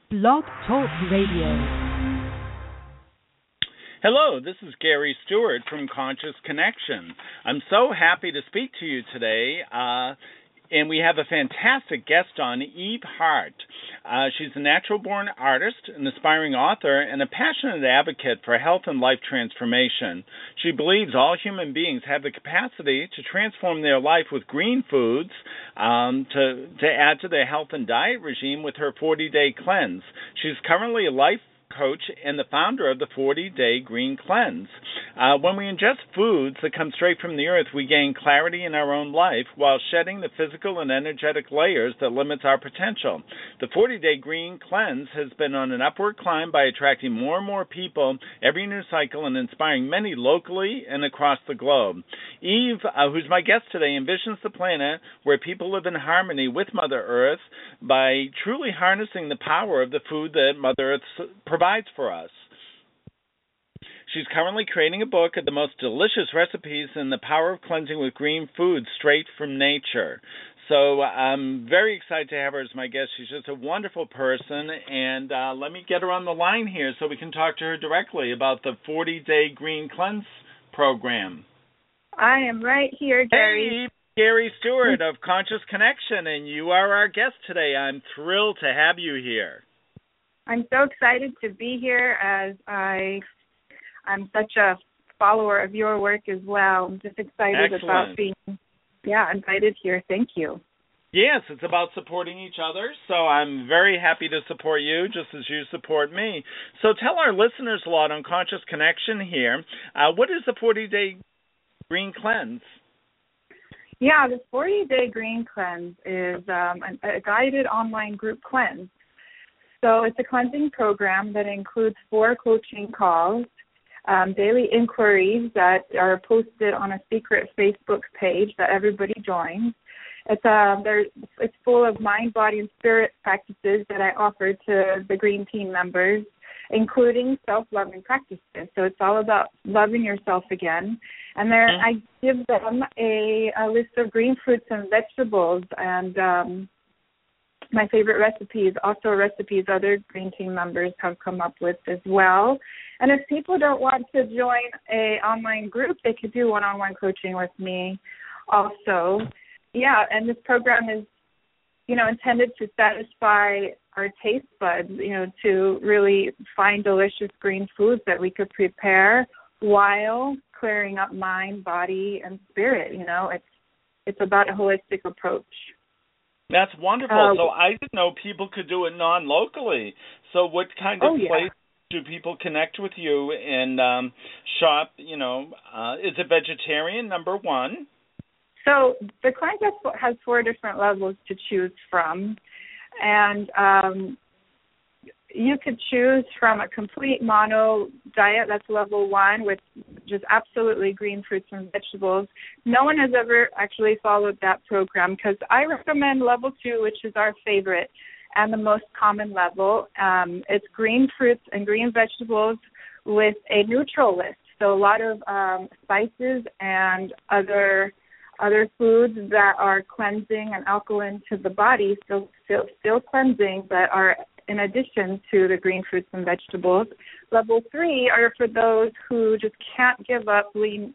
Blog Talk Radio. Hello, this is Gary Stewart from Conscious Connection. I'm so happy to speak to you today, and we have a fantastic guest on, Eve Hart. She's a natural-born artist, an aspiring author, and a passionate advocate for health and life transformation. She believes all human beings have the capacity to transform their life with green foods, to add to their health and diet regime with her 40-day cleanse. She's currently a life coach and the founder of the 40-Day Green Cleanse. When we ingest foods that come straight from the earth, we gain clarity in our own life while shedding the physical and energetic layers that limits our potential. The 40-Day Green Cleanse has been on an upward climb by attracting more and more people every new cycle and inspiring many locally and across the globe. Eve, who's my guest today, envisions the planet where people live in harmony with Mother Earth by truly harnessing the power of the food that Mother Earth provides for us. She's currently creating a book of the most delicious recipes and the power of cleansing with green foods straight from nature. So I'm very excited to have her as my guest. She's just a wonderful person, and let me get her on the line here so we can talk to her directly about the 40-Day Green Cleanse program. I am right here, Gary. Hey, Gary Stewart of Conscious Connection, and you are our guest today. I'm thrilled to have you here. I'm so excited to be here as I'm such a follower of your work as well. I'm just excited about being invited here. Thank you. Yes, it's about supporting each other, so I'm very happy to support you just as you support me. So tell our listeners a lot on Conscious Connection here. What is the 40-Day Green Cleanse? Yeah, the 40-Day Green Cleanse is a guided online group cleanse. So it's a cleansing program that includes 4 coaching calls, daily inquiries that are posted on a secret Facebook page that everybody joins. It's full of mind, body, and spirit practices that I offer to the Green Team members, including self-loving practices. So it's all about loving yourself again. And there I give them a list of green fruits and vegetables and my favorite recipes, also recipes other Green Team members have come up with as well. And if people don't want to join a online group, they could do one-on-one coaching with me also. Yeah, and this program is, intended to satisfy our taste buds, to really find delicious green foods that we could prepare while clearing up mind, body, and spirit. It's about a holistic approach. That's wonderful. So I didn't know people could do it non-locally. So what kind of place do people connect with you and shop? Is it vegetarian, number one? So the cleanse has 4 different levels to choose from. And you could choose from a complete mono diet, that's level 1, with just absolutely green fruits and vegetables. No one has ever actually followed that program because I recommend level 2, which is our favorite and the most common level. It's green fruits and green vegetables with a neutral list. So a lot of spices and other foods that are cleansing and alkaline to the body, still cleansing, but are in addition to the green fruits and vegetables. Level 3 are for those who just can't give up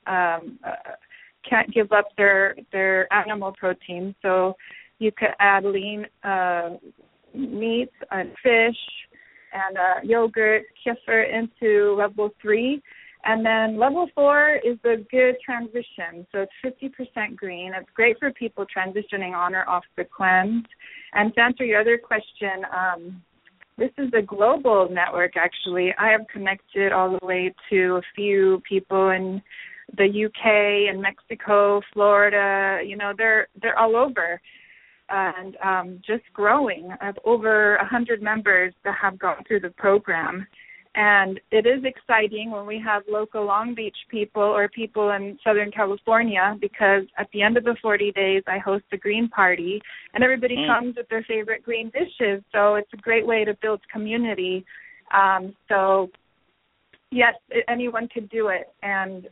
their animal protein. So you could add lean meats and fish and yogurt, kefir into level 3. And then level 4 is the good transition. So it's 50% green. It's great for people transitioning on or off the cleanse. And to answer your other question, this is a global network, actually. I have connected all the way to a few people in the UK and Mexico, Florida. They're all over and just growing. I have over 100 members that have gone through the program. And it is exciting when we have local Long Beach people or people in Southern California because at the end of the 40 days, I host a green party, and everybody comes with their favorite green dishes. So it's a great way to build community. So, yes, anyone could do it and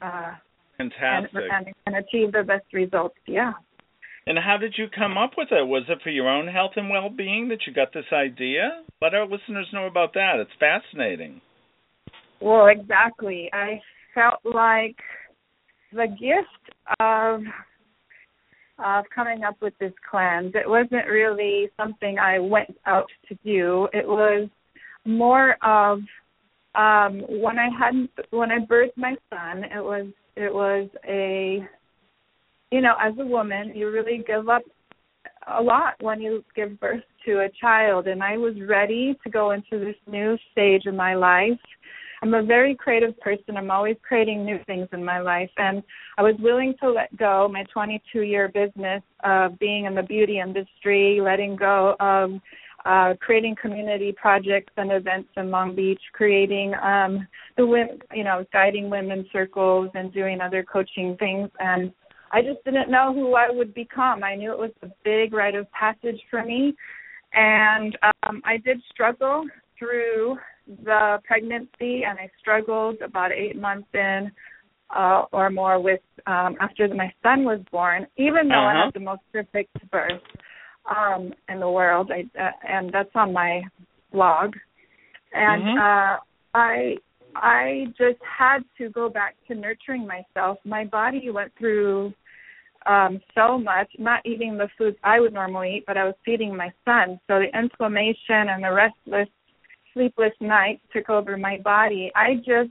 achieve the best results, yeah. And how did you come up with it? Was it for your own health and well-being that you got this idea? Let our listeners know about that. It's fascinating. Well, exactly. I felt like the gift of coming up with this cleanse, it wasn't really something I went out to do. It was more of when I birthed my son. It was a, as a woman, you really give up a lot when you give birth to a child, and I was ready to go into this new stage of my life. I'm a very creative person. I'm always creating new things in my life, and I was willing to let go my 22-year business of being in the beauty industry, letting go of creating community projects and events in Long Beach, creating guiding women's circles and doing other coaching things. And I just didn't know who I would become. I knew it was a big rite of passage for me. And I did struggle through the pregnancy, and I struggled about 8 months in or more with after my son was born, even though I had the most perfect birth in the world, and that's on my blog. And I just had to go back to nurturing myself. My body went through so much, not eating the foods I would normally eat, but I was feeding my son. So the inflammation and the restless, sleepless nights took over my body. I just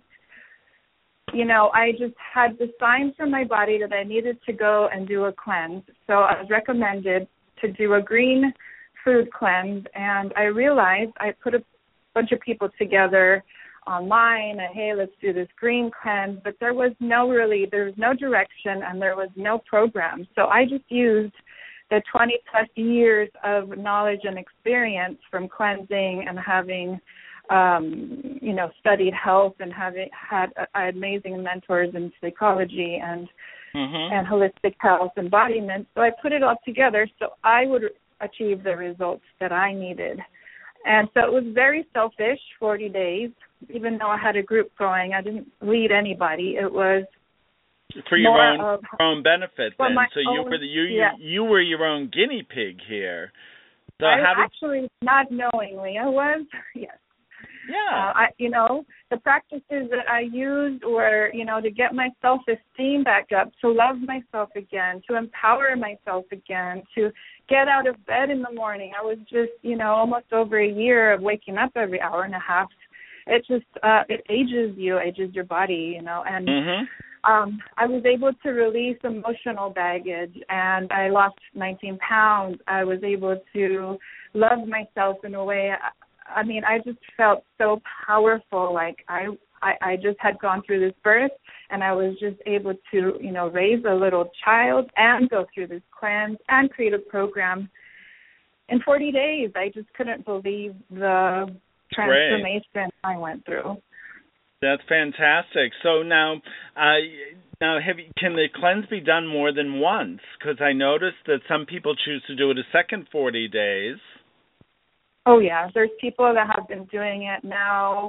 had the signs from my body that I needed to go and do a cleanse. So I was recommended to do a green food cleanse, and I realized I put a bunch of people together online, and hey, let's do this green cleanse, but there was no direction, and there was no program. So I just used the 20 plus years of knowledge and experience from cleansing and having studied health and having had amazing mentors in psychology and holistic health embodiment. So I put it all together so I would achieve the results that I needed. And so it was very selfish, 40 days. Even though I had a group going, I didn't lead anybody. It was for your own benefit. Then, so own, you were your own guinea pig here. So actually, not knowingly, I was. Yes. Yeah. The practices that I used were, to get my self-esteem back up, to love myself again, to empower myself again, to get out of bed in the morning. I was just, almost over a year of waking up every hour and a half. It just, it ages your body, and I was able to release emotional baggage, and I lost 19 pounds. I was able to love myself in a way. I just felt so powerful. Like I just had gone through this birth, and I was just able to, raise a little child and go through this cleanse and create a program in 40 days. I just couldn't believe the transformation I went through. That's fantastic. So now can the cleanse be done more than once? Because I noticed that some people choose to do it a second 40 days. Oh, yeah. There's people that have been doing it now,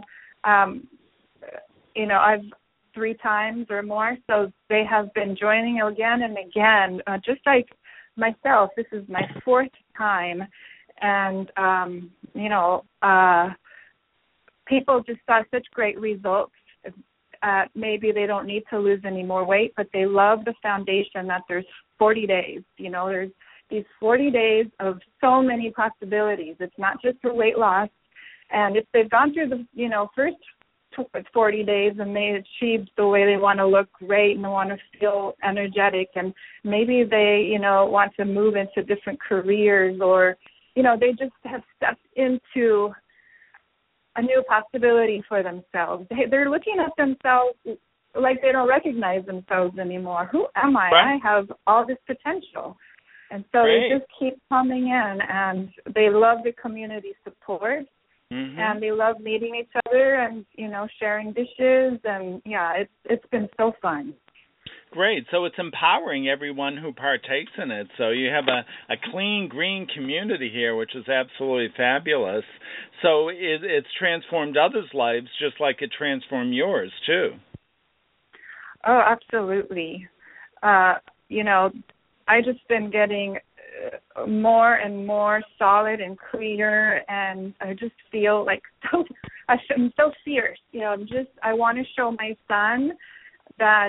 I've 3 times or more. So they have been joining again and again. Just like myself, this is my 4th time. And, people just saw such great results. Maybe they don't need to lose any more weight, but they love the foundation that there's 40 days. There's these 40 days of so many possibilities. It's not just for weight loss. And if they've gone through the, first 40 days and they achieved the way they want to look great and they want to feel energetic, and maybe they, want to move into different careers, or, they just have stepped into a new possibility for themselves. They're looking at themselves like they don't recognize themselves anymore. Who am I? Right. I have all this potential. And so they just keep coming in, and they love the community support, and they love meeting each other and, sharing dishes. And, it's been so fun. Great. So it's empowering everyone who partakes in it. So you have a clean, green community here, which is absolutely fabulous. So it's transformed others' lives just like it transformed yours, too. Oh, absolutely. I just been getting more and more solid and clear, and I just feel like I'm so fierce. I want to show my son that,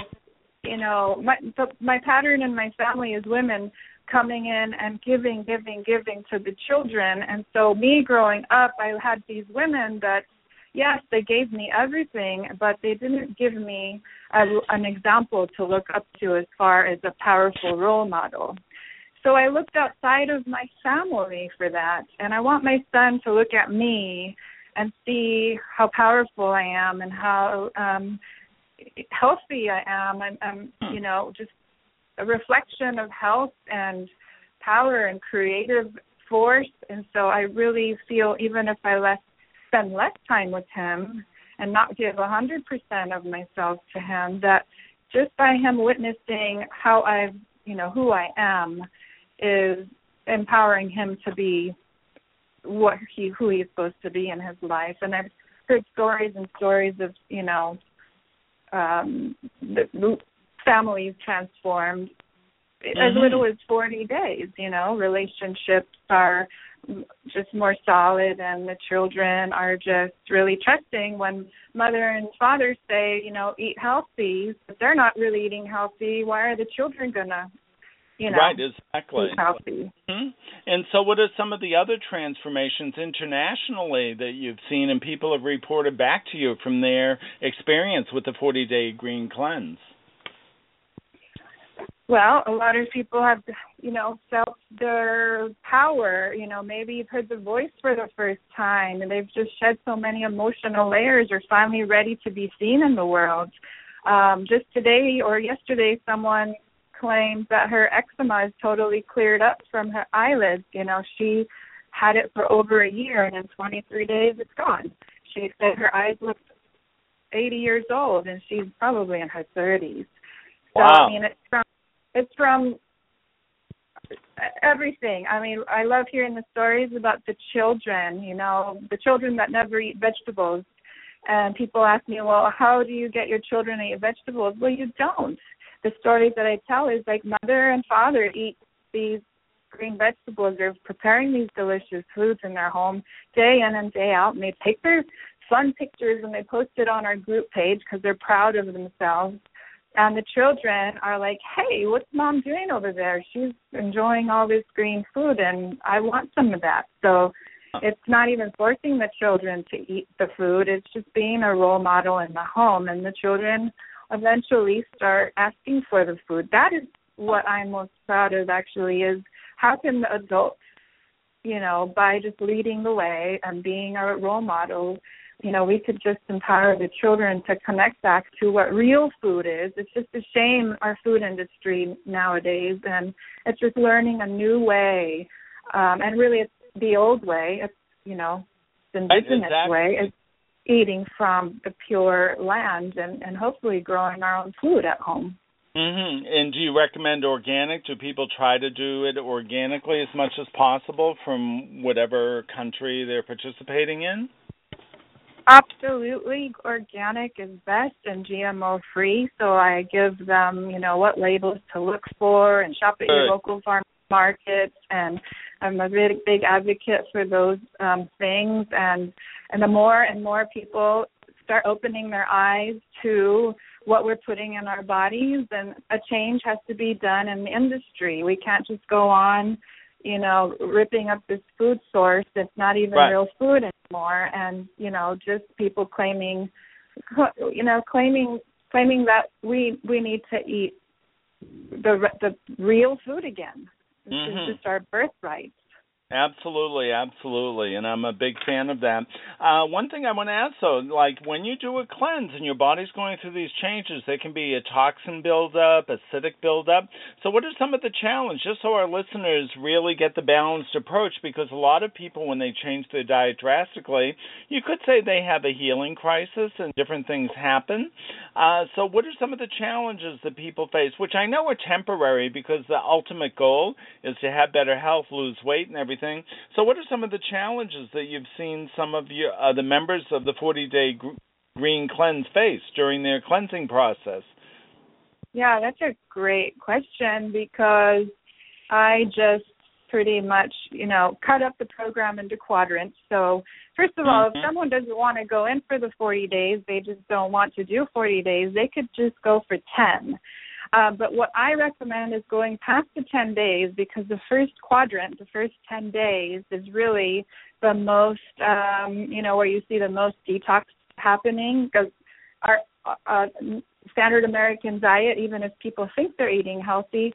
my pattern in my family is women coming in and giving to the children. And so me growing up, I had these women that, yes, they gave me everything, but they didn't give me an example to look up to as far as a powerful role model. So I looked outside of my family for that, and I want my son to look at me and see how powerful I am and how healthy I am. I'm just a reflection of health and power and creative force. And so I really feel, even if I spend less time with him and not give 100% of myself to him, that just by him witnessing who I am is empowering him to be who he's supposed to be in his life. And I've heard stories and stories of, the families transformed as little as 40 days. Relationships are just more solid, and the children are just really trusting when mother and father say, eat healthy, but they're not really eating healthy. Why are the children gonna right, exactly. eat healthy? Mm-hmm. And so what are some of the other transformations internationally that you've seen and people have reported back to you from their experience with the 40-day green cleanse? Well, a lot of people have, felt their power. Maybe you've heard the voice for the first time, and they've just shed so many emotional layers, or finally ready to be seen in the world. Just today or yesterday, someone claims that her eczema is totally cleared up from her eyelids. She had it for over a year, and in 23 days, it's gone. She said her eyes looked 80 years old, and she's probably in her 30s. So, wow. It's from everything. I love hearing the stories about the children, the children that never eat vegetables. And people ask me, well, how do you get your children to eat vegetables? Well, you don't. The stories that I tell is like mother and father eat these green vegetables. They're preparing these delicious foods in their home day in and day out, and they take their fun pictures and they post it on our group page because they're proud of themselves. And the children are like, hey, what's mom doing over there? She's enjoying all this green food, and I want some of that. So it's not even forcing the children to eat the food. It's just being a role model in the home, and the children eventually start asking for the food. That is what I'm most proud of, actually, is how can the adults, by just leading the way and being a role model, we could just empower the children to connect back to what real food is. It's just a shame our food industry nowadays, and it's just learning a new way. And really it's the old way. It's, the indigenous way. It's eating from the pure land and hopefully growing our own food at home. Mm-hmm. And do you recommend organic? Do people try to do it organically as much as possible from whatever country they're participating in? Absolutely. Organic is best and GMO-free. So I give them, what labels to look for and shop at your local farm markets. And I'm a really big advocate for those things. And the more and more people start opening their eyes to what we're putting in our bodies, and a change has to be done in the industry. We can't just go on ripping up this food source that's not even real food anymore, and just people claiming that we need to eat the real food again. This is just our birthright. Absolutely, and I'm a big fan of that. One thing I want to ask, though, like when you do a cleanse and your body's going through these changes, there can be a toxin buildup, acidic buildup. So what are some of the challenges, just so our listeners really get the balanced approach? Because a lot of people, when they change their diet drastically, you could say they have a healing crisis and different things happen. So what are some of the challenges that people face, which I know are temporary because the ultimate goal is to have better health, lose weight, and everything. So what are some of the challenges that you've seen some of your the members of the 40-day green cleanse face during their cleansing process? Yeah, that's a great question, because I just pretty much, cut up the program into quadrants. So first of all, if someone doesn't want to go in for the 40 days, they just don't want to do 40 days, they could just go for 10. But what I recommend is going past the 10 days, because the first quadrant, the first 10 days, is really the most, where you see the most detox happening, because our standard American diet, even if people think they're eating healthy,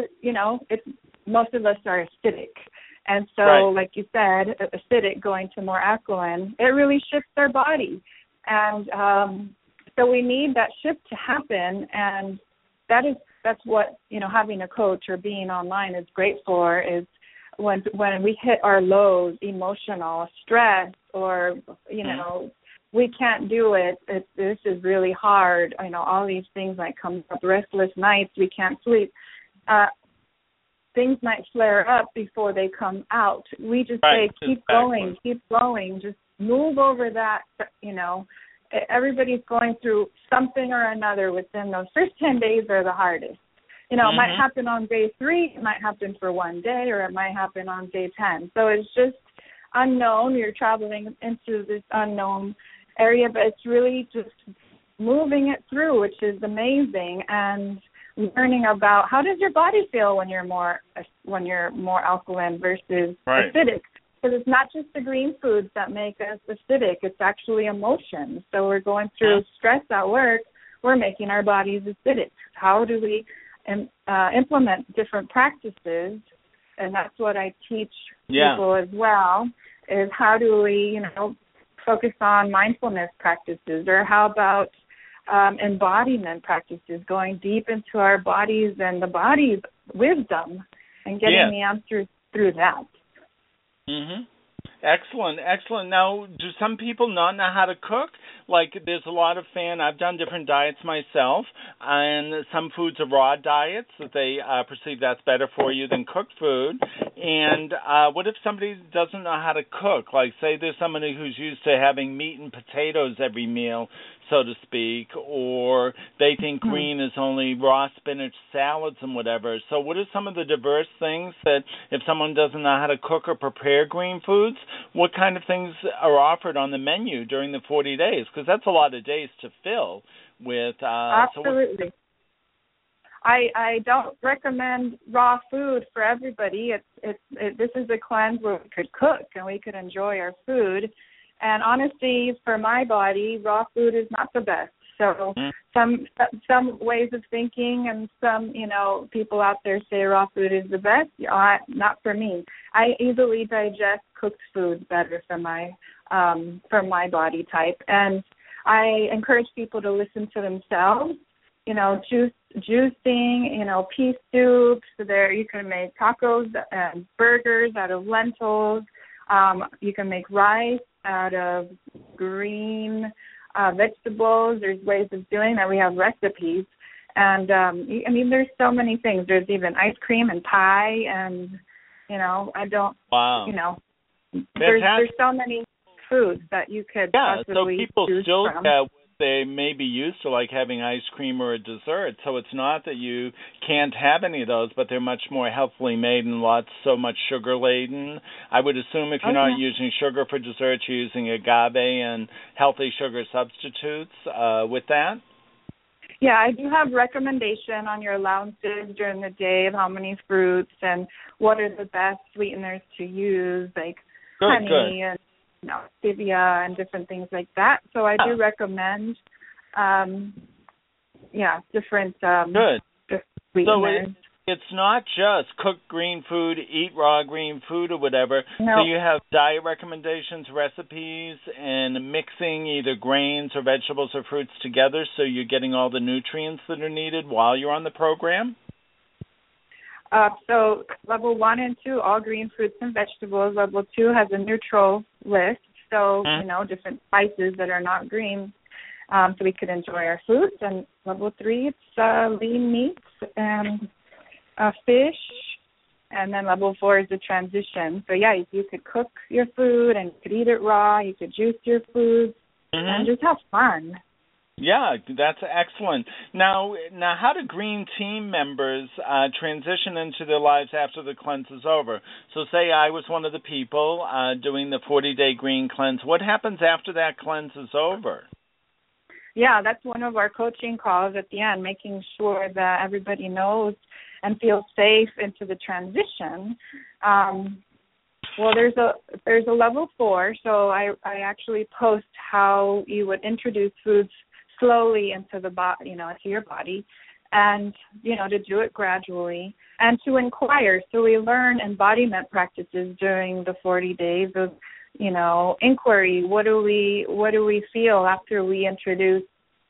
most of us are acidic. And so, like you said, acidic going to more alkaline, it really shifts our body. And so we need that shift to happen, and that's what, having a coach or being online is great for, is when we hit our lows, emotional, stress, or, we can't do it. This is really hard. All these things might come up, restless nights, we can't sleep. Things might flare up before they come out. We just say, keep going, just move over that, Everybody's going through something or another within those first 10 days are the hardest. It might happen on day 3, it might happen for one day, or it might happen on day 10. So it's just unknown. You're traveling into this unknown area, but it's really just moving it through, which is amazing, and learning about how does your body feel when you're more alkaline versus acidic. Because it's not just the green foods that make us acidic, it's actually emotions. So we're going through stress at work, we're making our bodies acidic. How do we implement different practices? And that's what I teach people as well, is how do we, focus on mindfulness practices, or how about embodiment practices, going deep into our bodies and the body's wisdom and getting the answers through that. Excellent. Now, do some people not know how to cook? Like, there's a lot of I've done different diets myself, and some foods are raw diets that they perceive that's better for you than cooked food. And what if somebody doesn't know how to cook? Like, say there's somebody who's used to having meat and potatoes every meal, so to speak, or they think green is only raw spinach salads and whatever. So what are some of the diverse things that if someone doesn't know how to cook or prepare green foods, what kind of things are offered on the menu during the 40 days? Because that's a lot of days to fill with. Absolutely. I don't recommend raw food for everybody. This is a cleanse where we could cook and we could enjoy our food. And honestly, for my body, raw food is not the best. So some ways of thinking, and some, people out there say raw food is the best. Not for me. I easily digest cooked foods better for my body type. And I encourage people to listen to themselves. Juicing, pea soups. There you can make tacos and burgers out of lentils. You can make rice out of green vegetables. There's ways of doing that. We have recipes. And, there's so many things. There's even ice cream and pie and, there's so many foods that you could possibly so people choose still from. They may be used to, like having ice cream or a dessert. So it's not that you can't have any of those, but they're much more healthily made and so much sugar laden. I would assume if you're not using sugar for desserts, you're using agave and healthy sugar substitutes with that. Yeah, I do have recommendation on your allowances during the day of how many fruits and what are the best sweeteners to use, like honey and stevia and different things like that. So I do recommend, different sweeteners. So it's not just cook green food, eat raw green food or whatever. No. So you have diet recommendations, recipes, and mixing either grains or vegetables or fruits together so you're getting all the nutrients that are needed while you're on the program? So level 1 and 2, all green fruits and vegetables. Level 2 has a neutral list, so, different spices that are not green, so we could enjoy our foods. And level 3, it's lean meats and fish. And then level 4 is the transition. So, you could cook your food and you could eat it raw. You could juice your foods and just have fun. Yeah, that's excellent. Now, how do Green Team members transition into their lives after the cleanse is over? So, say I was one of the people doing the 40-day Green Cleanse. What happens after that cleanse is over? Yeah, that's one of our coaching calls at the end, making sure that everybody knows and feels safe into the transition. Well, there's a level 4, so I actually post how you would introduce foods slowly into the body, into your body, and to do it gradually and to inquire. So we learn embodiment practices during the 40 days of inquiry. What do we feel after we introduce?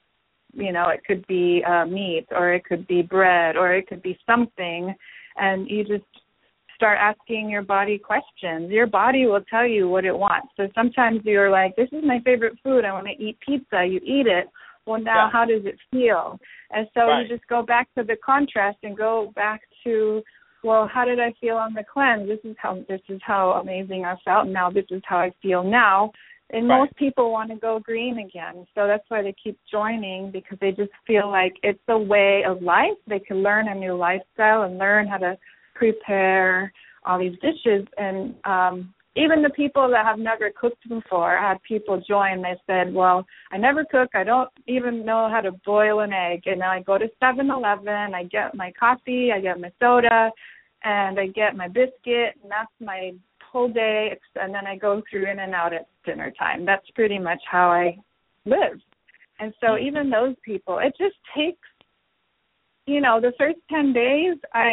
It could be meat, or it could be bread, or it could be something, and you just start asking your body questions. Your body will tell you what it wants. So sometimes you're like, this is my favorite food, I want to eat pizza. You eat it. Well, now how does it feel? And so you just go back to the contrast and go back to, well, how did I feel on the cleanse? This is how amazing I felt. Now this is how I feel now. And most people want to go green again. So that's why they keep joining, because they just feel like it's a way of life. They can learn a new lifestyle and learn how to prepare all these dishes. And even the people that have never cooked before, I had people join. They said, well, I never cook. I don't even know how to boil an egg. And I go to 7-Eleven, I get my coffee, I get my soda, and I get my biscuit, and that's my whole day. And then I go through in and out at dinner time. That's pretty much how I live. And so even those people, it just takes, the first 10 days,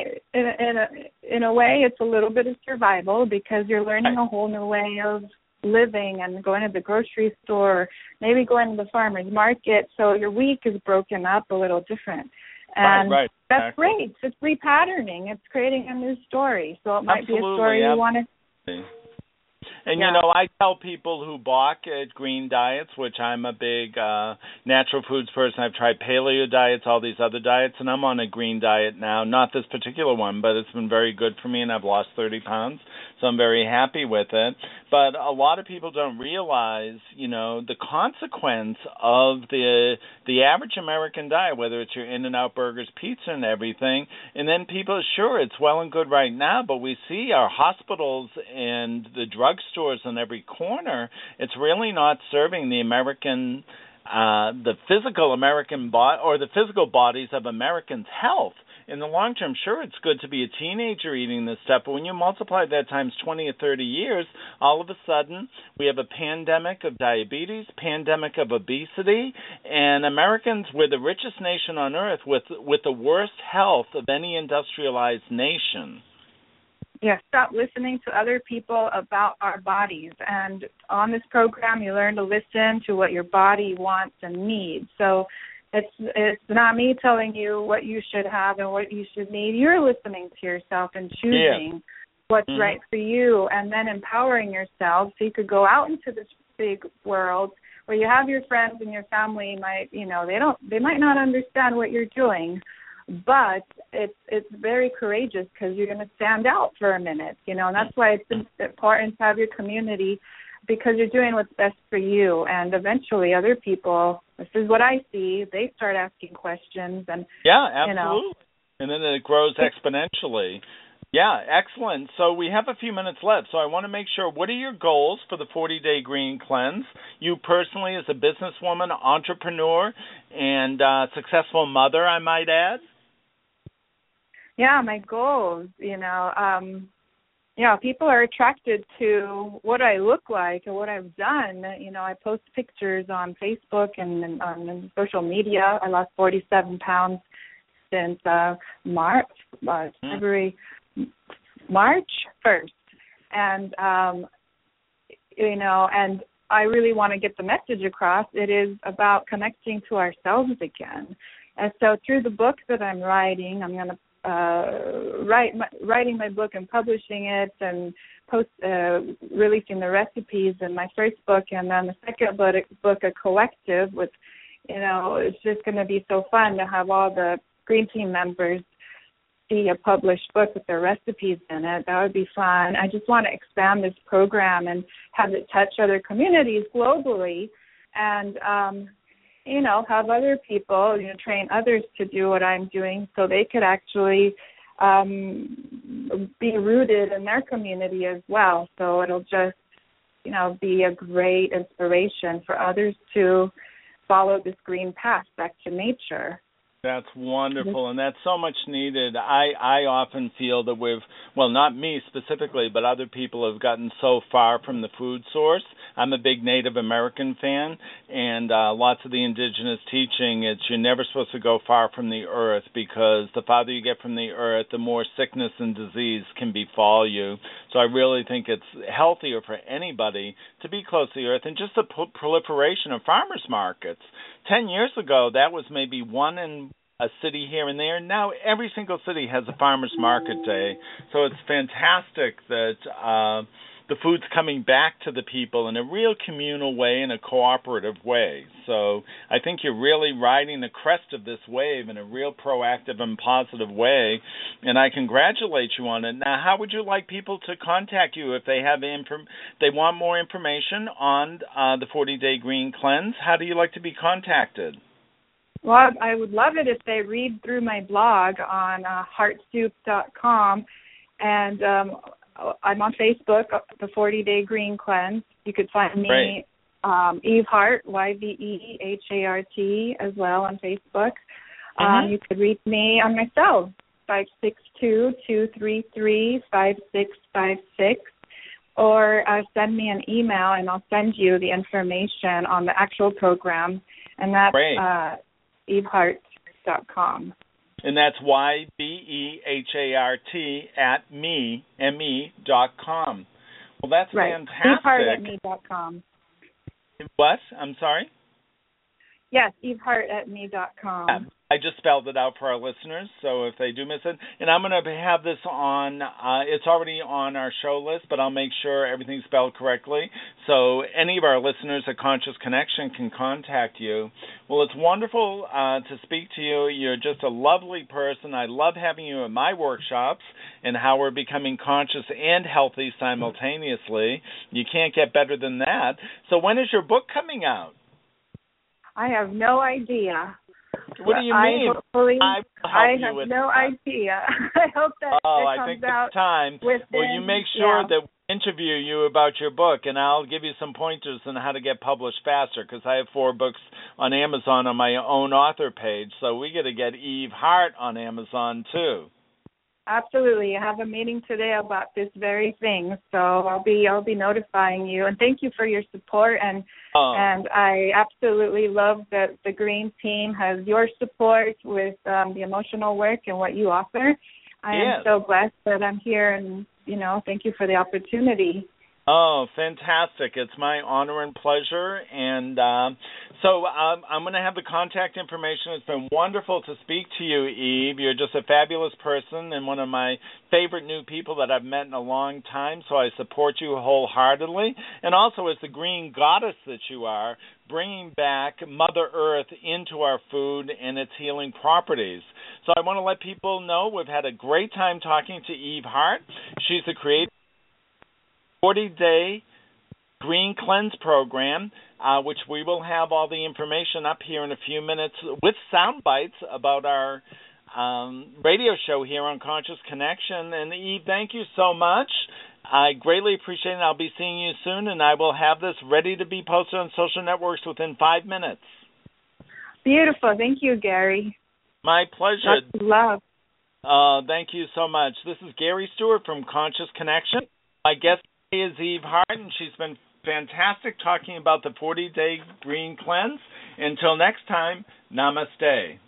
in a way, it's a little bit of survival, because you're learning a whole new way of living and going to the grocery store, maybe going to the farmer's market. So your week is broken up a little different. And that's great. It's repatterning. It's creating a new story. So it might be a story you want to. And, I tell people who balk at green diets, which I'm a big natural foods person. I've tried paleo diets, all these other diets, and I'm on a green diet now. Not this particular one, but it's been very good for me, and I've lost 30 pounds, so I'm very happy with it. But a lot of people don't realize, the consequence of the average American diet, whether it's your In-N-Out burgers, pizza, and everything. And then people, sure, it's well and good right now, but we see our hospitals and the drugstores on every corner. It's really not serving the American, the physical American body, or the physical bodies of Americans' health. In the long term, sure, it's good to be a teenager eating this stuff, but when you multiply that times 20 or 30 years, all of a sudden we have a pandemic of diabetes, pandemic of obesity, and Americans, we're the richest nation on earth with the worst health of any industrialized nation. Yeah, stop listening to other people about our bodies. And on this program, you learn to listen to what your body wants and needs. So it's not me telling you what you should have and what you should need. You're listening to yourself and choosing what's right for you, and then empowering yourself so you could go out into this big world where you have your friends and your family they might not understand what you're doing, but it's very courageous, because you're going to stand out for a minute, and that's why it's important to have your community, because you're doing what's best for you. And eventually other people, this is what I see, they start asking questions. And absolutely. And then it grows exponentially. Yeah, excellent. So we have a few minutes left, so I want to make sure, what are your goals for the 40-day Green Cleanse? You personally, as a businesswoman, entrepreneur, and successful mother, I might add? Yeah, my goals, people are attracted to what I look like and what I've done. I post pictures on Facebook and on social media. I lost 47 pounds since March 1st. And, and I really want to get the message across. It is about connecting to ourselves again. And so through the book that I'm writing, I'm going to writing my book and publishing it, and releasing the recipes in my first book, and then the second book, A Collective, with, it's just going to be so fun to have all the Green Team members see a published book with their recipes in it. That would be fun. I just want to expand this program and have it touch other communities globally, and have other people, train others to do what I'm doing so they could actually be rooted in their community as well. So it'll just, be a great inspiration for others to follow this green path back to nature. That's wonderful, and that's so much needed. I often feel that not me specifically, but other people have gotten so far from the food source. I'm a big Native American fan, and lots of the indigenous teaching, it's you're never supposed to go far from the earth, because the farther you get from the earth, the more sickness and disease can befall you. So I really think it's healthier for anybody to be close to the earth, and just the proliferation of farmers markets. 10 years ago, that was maybe one in a city here and there. Now every single city has a farmers market day. So it's fantastic that the food's coming back to the people in a real communal way, in a cooperative way. So I think you're really riding the crest of this wave in a real proactive and positive way, and I congratulate you on it. Now, how would you like people to contact you if they have they want more information on the 40-Day Green Cleanse? How do you like to be contacted? Well, I would love it if they read through my blog on heartsoup.com, and I'm on Facebook, the 40-Day Green Cleanse. You could find me, Eve Hart, YVEHART, as well on Facebook. You could reach me on my cell, 562-233-5656, or send me an email, and I'll send you the information on the actual program, and that's evehart.com. And that's YBEHART at me.com. Well, that's fantastic. evehart@me.com. What? I'm sorry? Yes, evehart@me.com. I just spelled it out for our listeners, so if they do miss it. And I'm going to have this on, it's already on our show list, but I'll make sure everything's spelled correctly. So any of our listeners at Conscious Connection can contact you. Well, it's wonderful to speak to you. You're just a lovely person. I love having you at my workshops and how we're becoming conscious and healthy simultaneously. You can't get better than that. So when is your book coming out? I have no idea. What do you mean? I have no idea. I hope that it comes out time. Within, well, you make sure that we interview you about your book, and I'll give you some pointers on how to get published faster, because I have 4 books on Amazon on my own author page, so we got to get Eve Hart on Amazon too. Absolutely. I have a meeting today about this very thing, so I'll be notifying you. And thank you for your support. And I absolutely love that the Green Team has your support with the emotional work and what you offer. I am so blessed that I'm here, and thank you for the opportunity. Oh, fantastic. It's my honor and pleasure. And so I'm going to have the contact information. It's been wonderful to speak to you, Eve. You're just a fabulous person and one of my favorite new people that I've met in a long time, so I support you wholeheartedly. And also, as the green goddess that you are, bringing back Mother Earth into our food and its healing properties. So I want to let people know we've had a great time talking to Eve Hart. She's the creator 40-Day Green Cleanse program, which we will have all the information up here in a few minutes with sound bites about our radio show here on Conscious Connection. And Eve, thank you so much. I greatly appreciate it. I'll be seeing you soon, and I will have this ready to be posted on social networks within 5 minutes. Beautiful. Thank you, Gary. My pleasure. Lots of love. Thank you so much. This is Gary Stewart from Conscious Connection. My guest is Eve Hart, and she's been fantastic talking about the 40-Day Green Cleanse. Until next time, namaste.